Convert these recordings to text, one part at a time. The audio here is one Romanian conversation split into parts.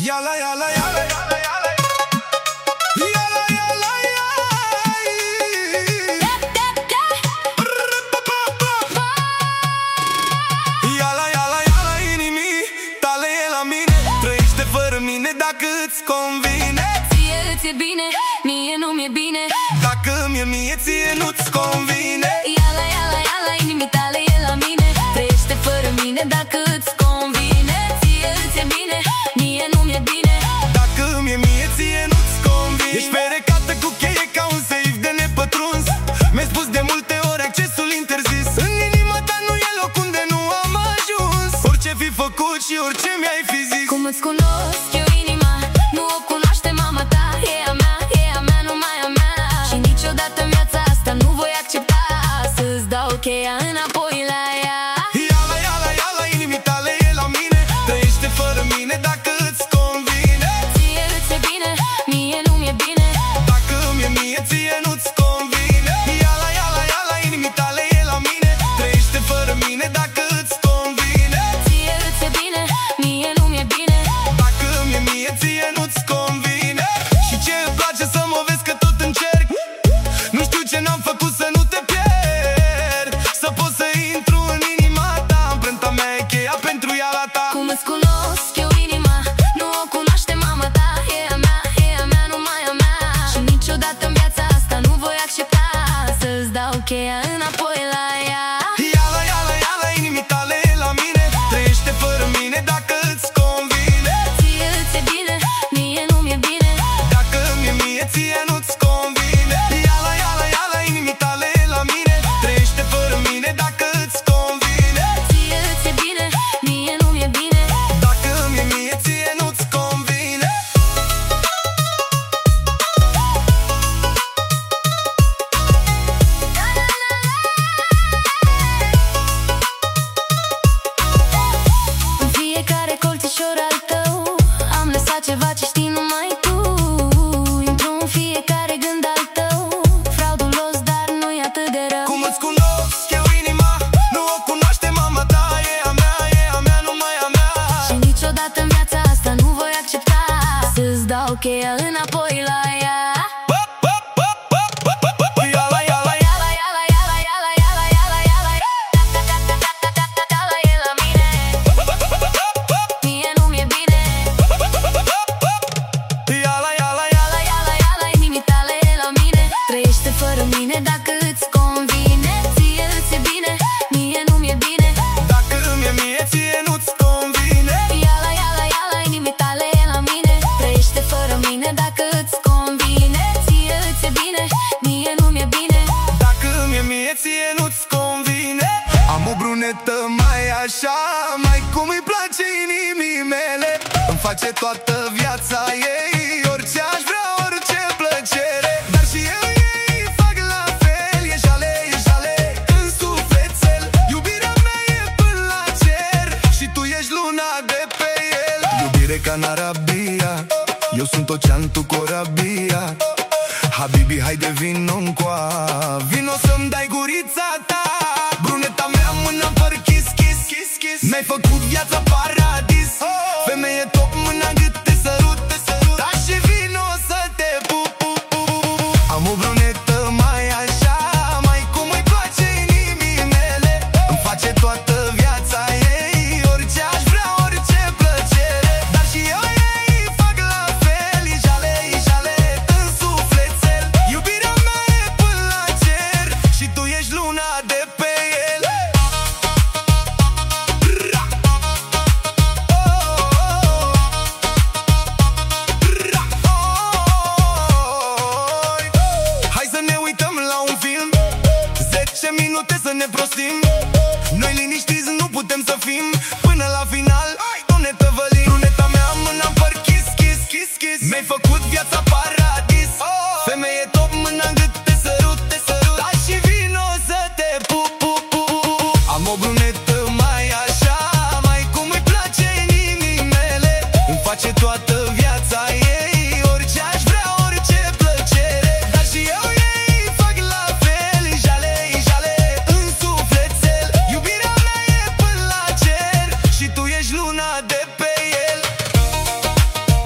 Yala yala yala yala yala yala yala yala yala yala inimii tale e la mine. Trăiește fără mine dacă îți convine. Ție îți e bine, mie nu mi-e bine. Dacă mi-e mie, ție nu-ți convine. Yala yala yala inimii tale e la mine. Trăiește fără mine dacă îți convine. Ție îți e bine, mie nu mi-e bine. Dacă mi-e mie, ție nu-ți convine. Ești ferecată cu cheie ca un seif de nepătruns. Mi-ai spus de multe ori accesul interzis. În inima ta nu e loc unde nu am ajuns. Orice fi făcut și orice mi-ai fi zis. Cum îți cunosc eu inima, nu o cunoaște mama ta. E a mea, numai a mea. Și niciodată în viața asta nu voi accepta să-ți dau cheia înapoi la ea. Yala yala yala inimii tale e la mine. Trăiește fără mine dacă îți convine. Ție îți e bine, mie nu mi-e bine. Dacă mi-e mie, ție nu-ți convine. Yala yala yala inimii tale e la mine. Trăiește fără mine dacă îți convine. Ție îți e bine, mie nu mi-e bine. Dacă mi-e mie, ție nu-ți convine. Și ce îmi place să mă vezi că tot încerc. Nu știu ce n-am făcut să nu te pierd. Să pot să intru în inima ta. Amprenta mea e cheia pentru yala ta. Cum îți cunosc eu inima, nu o cunoaște mama ta. E a mea, numai a mea. Și niciodată în viața asta nu voi accepta să-ți dau cheia înapoi la ea. Yala yala yala inimii tale e la mine. Trăiește fără mine dacă îți convine. Ție îți e bine, mie nu mi-e bine. Dacă mi-e mie, ție nu-ți convine. Yala yala yala inimii tale e la mine. Trăiește fără mine dacă îți convine. Ție îți e bine, mie nu mi-e bine. Dacă mi-e mie, ție nu-ți convine. În fiecare colțișor al tău am lăsat ceva ce știi numai tu. Intru în fiecare gând al tău, fraudulos, dar nu-i atât de rău. Cum îți cunosc eu inima, nu o cunoaște mama ta. E a mea, numai a mea. Și niciodată în viața asta nu voi accepta să-ți dau cheia înapoi la ea. Yala yala Yala yala yala yala yala yala yala yala e la mine. Mie nu mi-e bine. yala yala Yala yala yala inimii tale e la mine. Trăiește fără mine dacă îți convine. Ție îți e bine, mie nu mi-e bine. Dacă mi-e mie, ție nu-ți convine. Yala yala yala inimii tale e la mine. Trăiește fără mine dacă îți convine. Ție îți e bine, mie nu mi-e bine. Dacă mi-e mie, ție nu-ți convine. Am o brunetă mai așa, mai cum îi place inimii mele. Îmi face toată viața ei, orice aș vrea, orice plăcere. Dar și eu ei fac la fel, e jale în sufletel. Iubirea mea e până la cer și tu ești luna de pe el. Iubire ca în Arabia, eu sunt ocean, tu corabia. Habibi, haide vino încoa, vino să-mi dai gurița ta. Bruneta mea, mâna în păr, kiss, kiss, kiss, kiss. Mi-ai făcut viața paradis. Femeie top, mâna în gât, te sărut, te sărut. Da și vino să te pup, pup, pup. Am o brunetă mai așa, mai cum îi place inimii mele. Îmi face toată viața ei, orice aș vrea, orice plăcere. Dar și eu ei fac la fel, e jale în sufletel. Iubirea mea e până la cer și tu ești luna de pe el. Hai să ne uităm la un film, 10 minute să ne prostim. Noi liniștiți nu putem să fim până la final, nu ne tăvălim. Bruneta mea, mâna în păr, kiss, kiss, kiss, kiss. Mi-ai făcut viața paradis. Femeie top, mâna în gât, te sărut, te sărut. Da și vino să te pup, pup, pup. Am o brunetă mai așa, mai cum îi place inimii mele. Îmi face toată viața ei, orice aș vrea, orice plăcere. Dar și eu ei fac la fel, e jale în sufletel. Iubirea mea e până la cer și tu ești luna de pe el.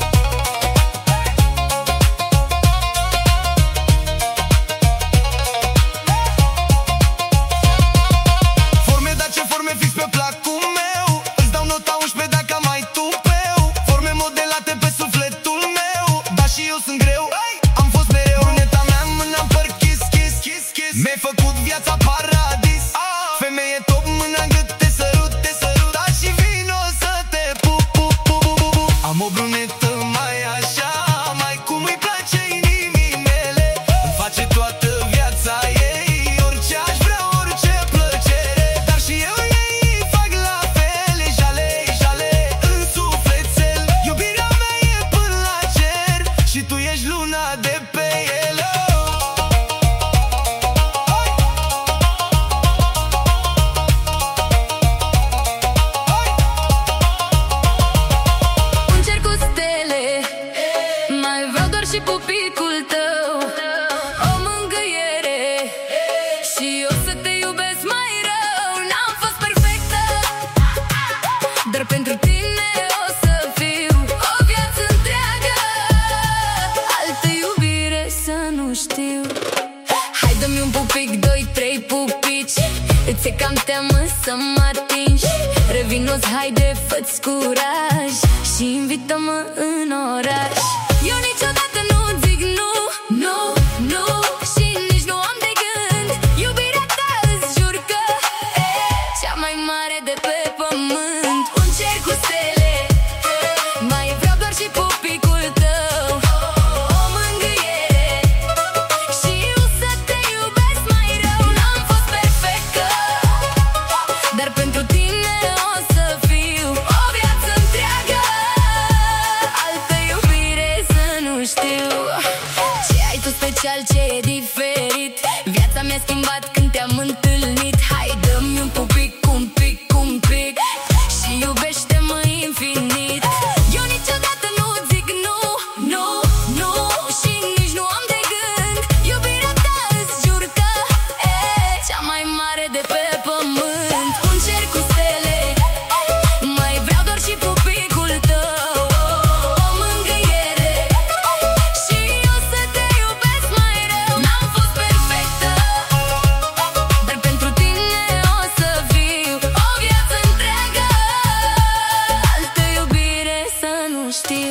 ți-e cam teamă să mă atingi. Revino-ți, haide, fă-ți curaj și invită-mă în oraș. Eu niciodată nu zic nu, nu, nu, și nici nu am de gând. Iubirea ta îți jur că e cea mai mare de pe pământ. Un cer cu stele, mai vreau doar și pupicul tău. O mângâiere și eu să te iubesc mai rău. N-am fost perfectă, dar pentru tine o să fiu o viață întreagă. Altă iubire să nu știu. Ce ai tu special, ce e diferit? Viața mi-a schimbat când te-am întâlnit. Hai, dă-mi un pupic, un pic, un pic și iubește-mă infinit. Eu niciodată nu zic nu, nu, nu, și nici nu am de gând. Iubirea ta îți jur că e cea mai mare de pe pământ. Un cer cu stele, mai vreau doar și pupicul tău. O mângâiere și eu să te iubesc mai rău. N-am fost perfectă, dar pentru tine o să fiu o viață întreagă. Altă iubire să nu știu.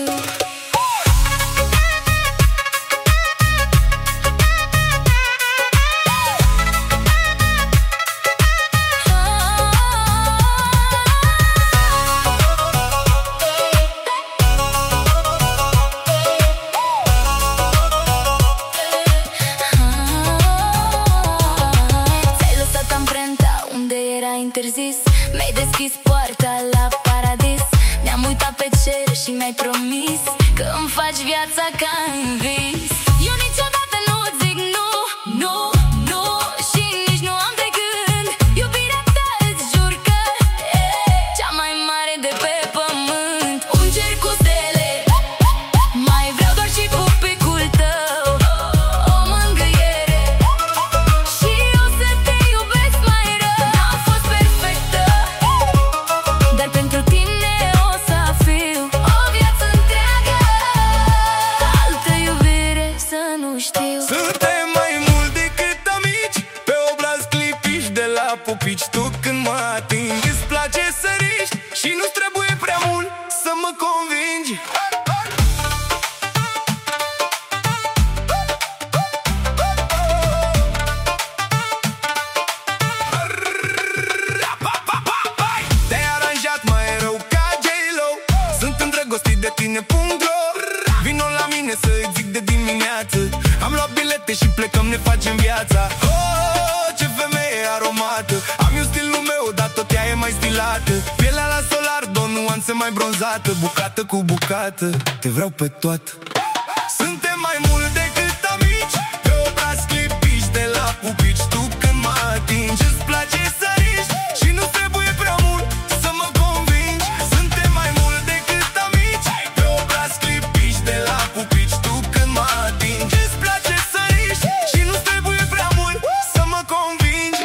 Ți-ai lăsat amprenta unde era interzis. Mi-ai deschis poarta la paradis. Ne-am uitat pe cer și mi-ai promis că îmi faci viața ca în vis. Eu niciodată nu zic nu, nu, nu, și nici nu am de gând. Iubirea ta îți jur că e cea mai mare de pe pământ. Un cer cu stele, mai vreau doar și pupicul tău. O mângâiere și eu să te iubesc mai rău. N-am fost perfectă, dar pentru tine o să fiu o viață întreagă. Altă iubire să nu știu. Suntem mai mult decât amici. Pe obraz clipiși de la pupici. Tu când mă atingi îți place să riști și nu-ți trebuie prea mult să mă convingi. Te-ai aranjat mai rău ca J-Lo. Sunt îndrăgostit de tine, .ro. Vino la mine să-i zic de dimineață. Am luat bilete și plecăm, ne facem viața. Oh, ce femeie aromată. Am eu stilul meu, dar tot ea e mai stilată. Pielea la solar, două nuanțe mai bronzată. Bucată cu bucată, te vreau pe toată. Suntem mai mult decât amici. Pe obraz clipiși de la pupici. Tu când mă atingi îți place să riști și nu trebuie prea mult să mă convingi. Suntem mai mult decât amici. Pe obraz clipiși de la pupici. Tu când mă atingi îți place să riști și nu trebuie prea mult să mă convingi.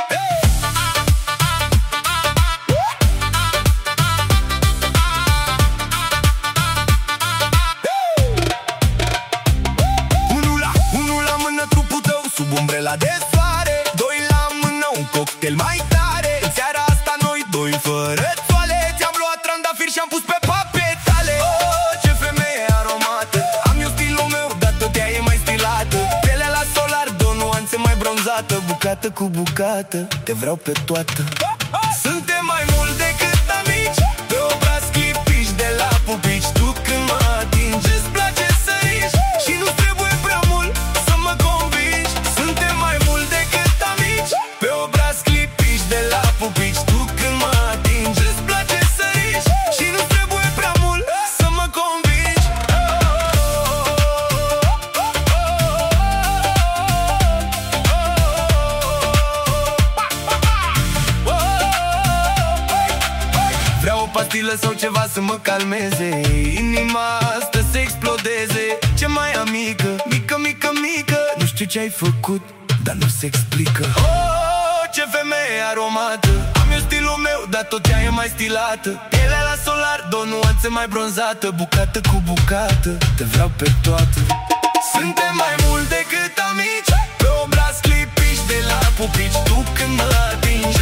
Unul la mână, trupul tău sub umbrela de soare. Doi la mână, un cocktail mai tare. În seara asta noi doi fără toale. Ți-am luat trandafiri și-am pus pe papetale. Oh, ce femeie aromată. Am eu stilul meu, dar tot ea e mai stilată. Pielea la solar, două nuanțe mai bronzată. Bucată cu bucată, te vreau pe toată. Suntem mai mult decât amici. Pe obraz clipiși de la pupici. Tu când mă atingi îți place să riști și nu trebuie prea mult să mă convingi. Suntem mai mult decât amici. Pe obraz clipiși de la pupici. Tu când mă atingi îți place să riști și nu trebuie prea mult să mă convingi. Vreau o pastilă sau ceva să mă calmeze. Inima asta să explodeze. Ce mai amică, mică, mică, mică. Nu știu ce ai făcut, dar nu se explică. Oh, ce femeie aromată. Am eu stilul meu, dar tot ea e mai stilată. Pielea la solar, două nuanțe mai bronzată. Bucată cu bucată, te vreau pe toată. Suntem mai mult decât amici. Pe obraz clipiși de la pupici. Tu când mă atingi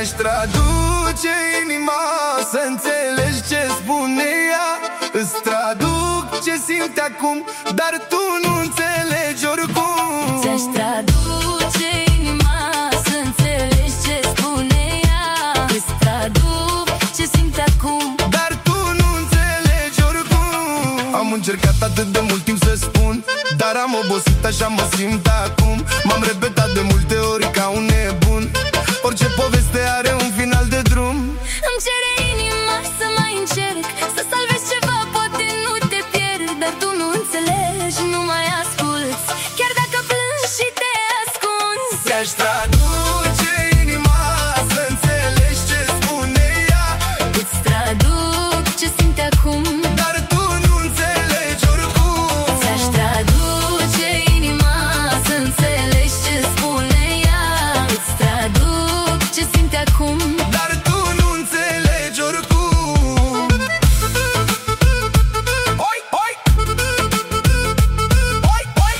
Ți-aș traduce inima să înțelegi ce spune ea. Îți traduc ce simte acum, dar tu nu înțelegi oricum. Ți-aș traduce inima să înțelegi ce spune ea. Îți traduc ce simte acum, dar tu nu înțelegi oricum. Am încercat atât de mult timp să spun, dar am obosit, așa mă simt acum. M-am repetat de multe ori ca un nebun. Orice poveste are un final de drum. îmi cere inima să mai încerc, să salvezi ceva, poate nu te pierd. Dar tu nu înțelegi, nu mai asculți, chiar dacă plângi și te ascunzi. Ți-aș traduce inima să înțelegi ce spune ea. Îți traduc ce simte acum, dar tu nu înțelegi oricum. ți-aș traduce inima să înțelegi ce spune ea. Îți traduc ce simte acum, dar tu nu înțelegi oricum. Oi, oi! Oi, oi!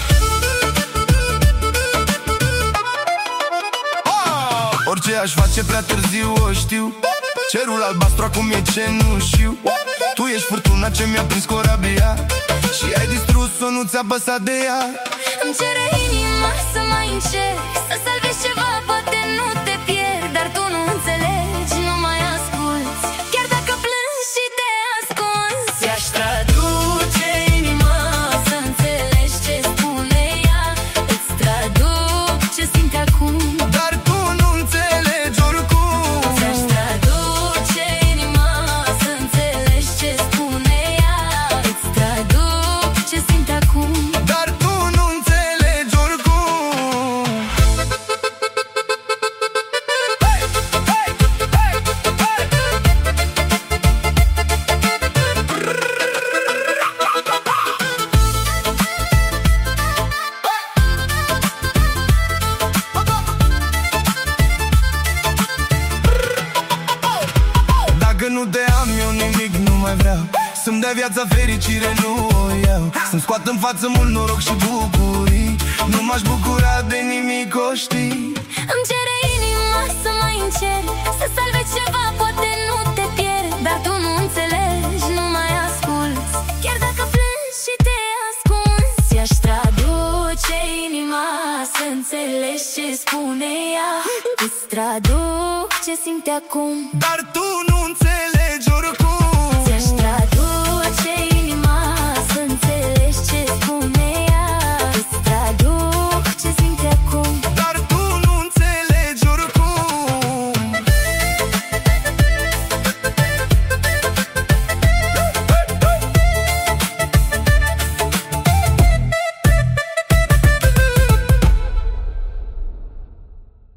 Orice aș face prea târziu, o știu. Cerul albastru acum e cenușiu. Tu ești furtuna ce mi-a prins corabia și ai distrus-o, nu ți-a păsat de ea. îmi cere inima să mai încerc, să salvezi ceva, poate nu te pierd. Dar tu nu înțelegi, nu mai asculți, chiar dacă plângi și te ascunzi. Ți-aș traduce inima să înțelegi ce spune ea. Îți traduc ce simte acum, dar tu nu înțelegi oricum. ți-aș traduce inima să înțelegi ce spune ea. Îți traduc ce simte acum, dar tu nu înțelegi oricum. Hey, hey, hey, hey. Dacă nu te am, eu nimic nu mai vreau. Să-mi dea viața fericire, nu o iau. Să-mi scoat în față mult noroc și bucurii. Nu m-aș bucura de nimic, o știi. îmi cere inima să mai încerc, să salvezi ceva, poate nu te pierd. Dar tu nu înțelegi, nu mai asculți, chiar dacă plângi și te ascunzi. Ți-aș traduce inima să înțelegi ce spune ea. Îți traduc ce simte acum, dar tu nu înțelegi